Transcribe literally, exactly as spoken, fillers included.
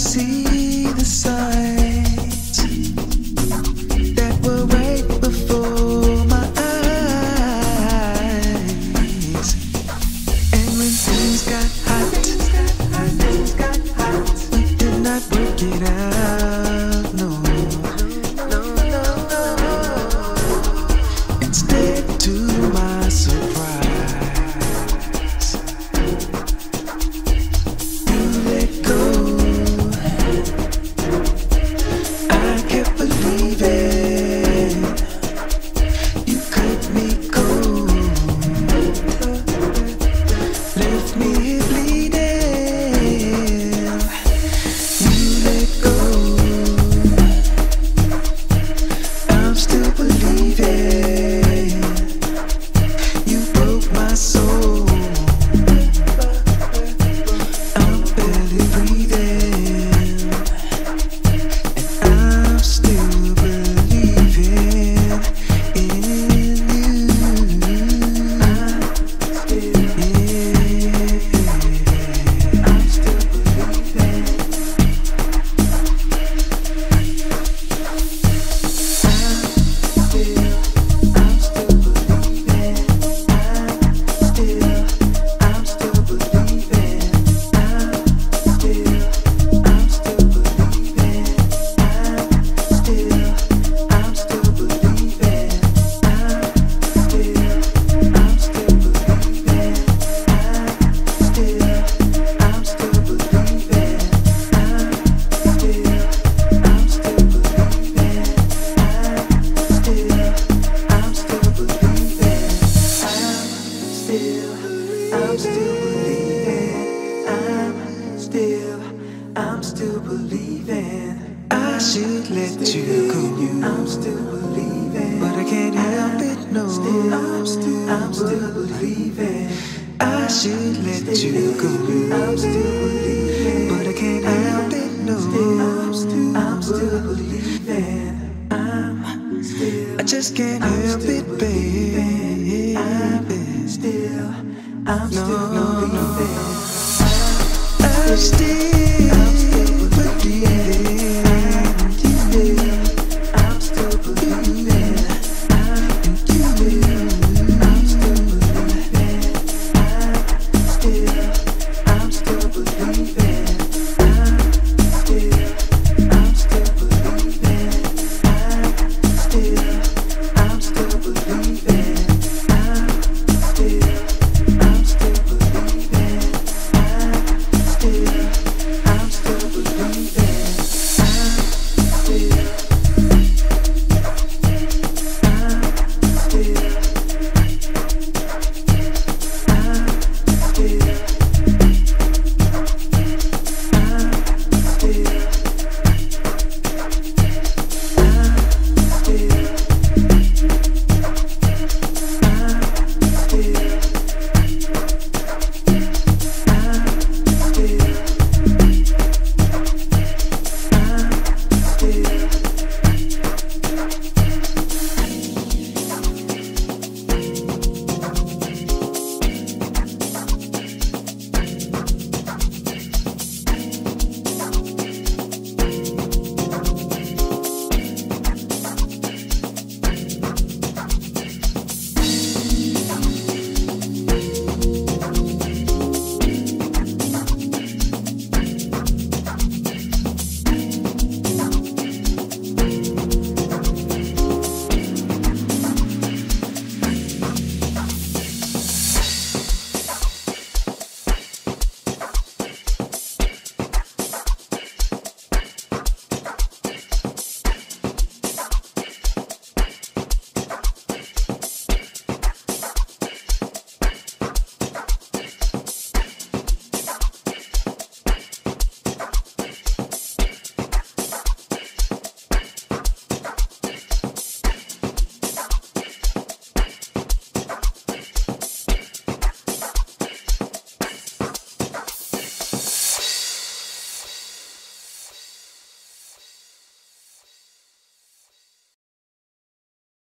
see the signs that were right before my eyes. And when things got hot, we did not work it out, no. Instead, to my surprise, you let go. I kept believing you cut me cold, left me here bleeding. You let go. I'm still believing. You broke my soul. I'm barely breathing, and I'm still believing in you. I'm still, yeah, I'm still believing. I'm still, I'm still believing. I'm still, I'm still believing. I'm still, I'm still believing. I'm still, I'm still believing. I'm still, I'm still believing. I'm still, I'm still believing. I'm still, I'm still believing. I'm still, I'm still believing. I'm still, I'm still believing. I'm still, I'm still believing. I should let you go. I'm still believing, but I can't help it. No, I'm still, I'm still believing. I should let you go. I'm still believing, but I can't help it. No, I'm still, I'm still believing. I'm still, I just can't help it.